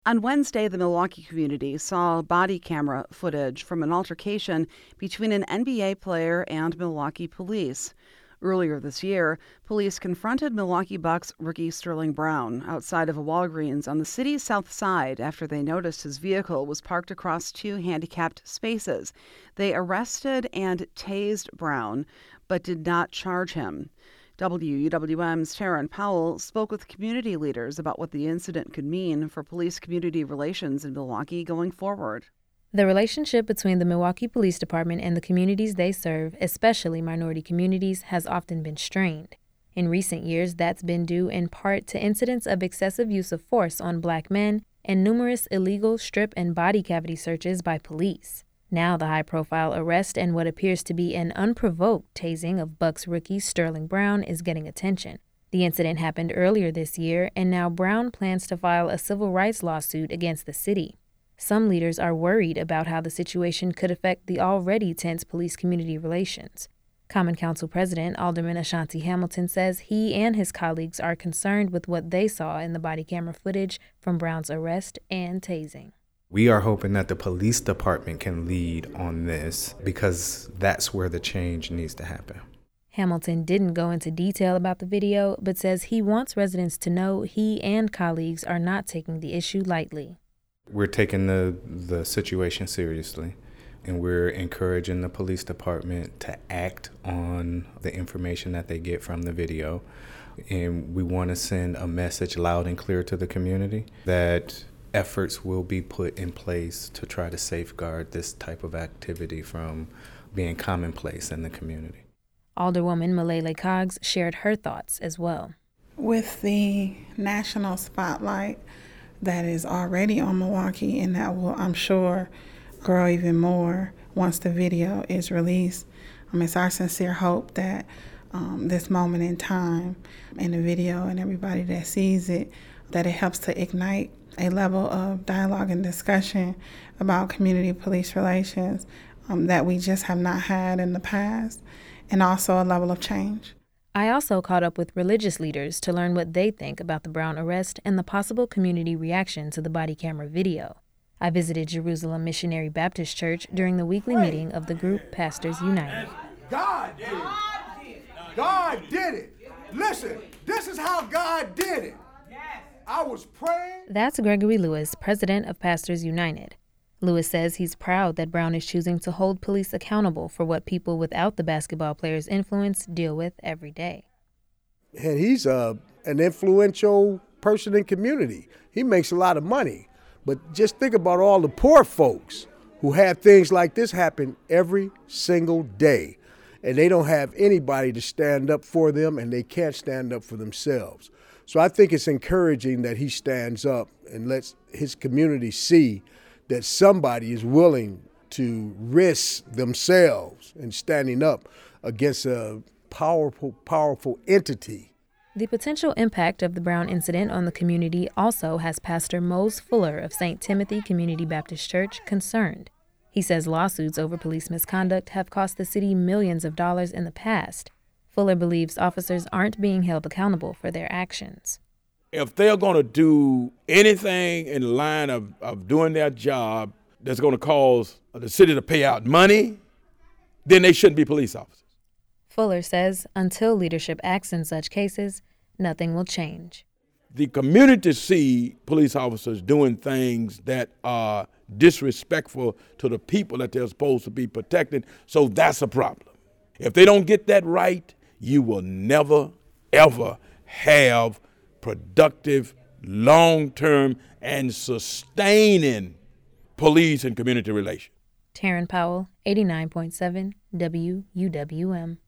On Wednesday, the Milwaukee community saw body camera footage from an altercation between an NBA player and Milwaukee police. Earlier this year, police confronted Milwaukee Bucks rookie Sterling Brown outside of a Walgreens on the city's south side after they noticed his vehicle was parked across two handicapped spaces. They arrested and tased Brown, but did not charge him. WUWM's Taryn Powell spoke with community leaders about what the incident could mean for police-community relations in Milwaukee going forward. The relationship between the Milwaukee Police Department and the communities they serve, especially minority communities, has often been strained. In recent years, that's been due in part to incidents of excessive use of force on black men and numerous illegal strip and body cavity searches by police. Now the high-profile arrest and what appears to be an unprovoked tasing of Bucks rookie Sterling Brown is getting attention. The incident happened earlier this year, and now Brown plans to file a civil rights lawsuit against the city. Some leaders are worried about how the situation could affect the already tense police-community relations. Common Council President Alderman Ashanti Hamilton says he and his colleagues are concerned with what they saw in the body camera footage from Brown's arrest and tasing. We are hoping that the police department can lead on this because that's where the change needs to happen. Hamilton didn't go into detail about the video, but says he wants residents to know he and colleagues are not taking the issue lightly. We're taking the situation seriously, and we're encouraging the police department to act on the information that they get from the video. And we want to send a message loud and clear to the community that efforts will be put in place to try to safeguard this type of activity from being commonplace in the community. Alderwoman Malele Coggs shared her thoughts as well. With the national spotlight that is already on Milwaukee, and that will, I'm sure, grow even more once the video is released, it's our sincere hope that this moment in time in the video and everybody that sees it, that it helps to ignite a level of dialogue and discussion about community police relations that we just have not had in the past, and also a level of change. I also caught up with religious leaders to learn what they think about the Brown arrest and the possible community reaction to the body camera video. I visited Jerusalem Missionary Baptist Church during the weekly meeting of the group Pastors United. God did it. God did it. Listen, this is how God did it. I was praying. That's Gregory Lewis, president of Pastors United. Lewis says he's proud that Brown is choosing to hold police accountable for what people without the basketball player's influence deal with every day. And he's an influential person in community. He makes a lot of money. But just think about all the poor folks who have things like this happen every single day. And they don't have anybody to stand up for them, and they can't stand up for themselves. So I think it's encouraging that he stands up and lets his community see that somebody is willing to risk themselves in standing up against a powerful entity. The potential impact of the Brown incident on the community also has Pastor Mose Fuller of St. Timothy Community Baptist Church concerned. He says lawsuits over police misconduct have cost the city millions of dollars in the past. Fuller believes officers aren't being held accountable for their actions. If they're going to do anything in the line of doing their job that's going to cause the city to pay out money, then they shouldn't be police officers. Fuller says until leadership acts in such cases, nothing will change. The community see police officers doing things that are disrespectful to the people that they're supposed to be protecting, so that's a problem. If they don't get that right, you will never, ever have productive, long-term, and sustaining police and community relations. Taryn Powell, 89.7 WUWM.